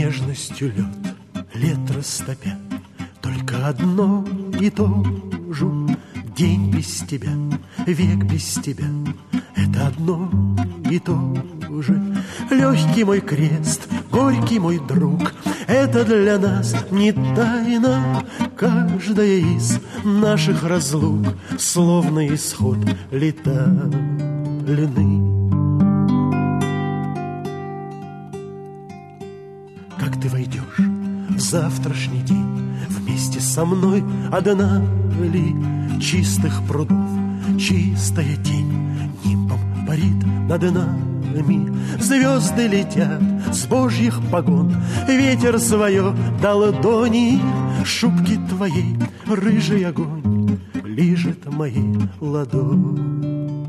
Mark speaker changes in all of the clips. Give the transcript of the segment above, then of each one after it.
Speaker 1: нежностью лед лет растопя. Только одно и то же: день без тебя, век без тебя. Это одно и то же. Легкий мой крест, горький мой друг, это для нас не тайна. Каждая из наших разлук словно исход лета луны. Как ты войдешь в завтрашний день вместе со мной, одна ли чистых прудов чистая тень нимбом парит над нами. Звезды летят с божьих погон, ветер свое до ладони. Шубки твоей рыжий огонь лижет мои ладони.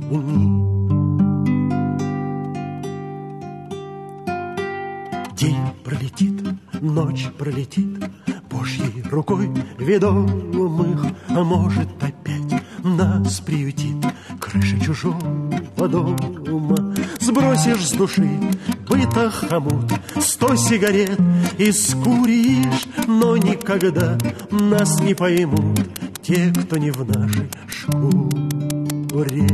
Speaker 1: День пролетит, ночь пролетит, Божьей рукой ведомых, а может опять нас приютит крыша чужого дома. Сбросишь с души быта хомут, 100 сигарет и скуришь, но никогда нас не поймут те, кто не в нашей шкуре.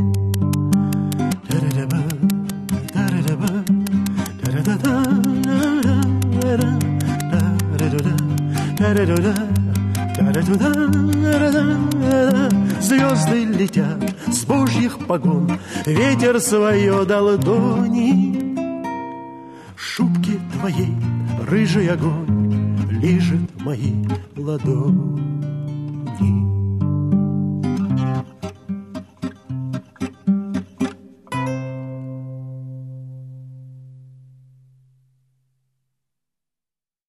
Speaker 1: Звезды летят с божьих погон, ветер свое до ладони. Шубки твоей рыжий огонь лижет мои ладони.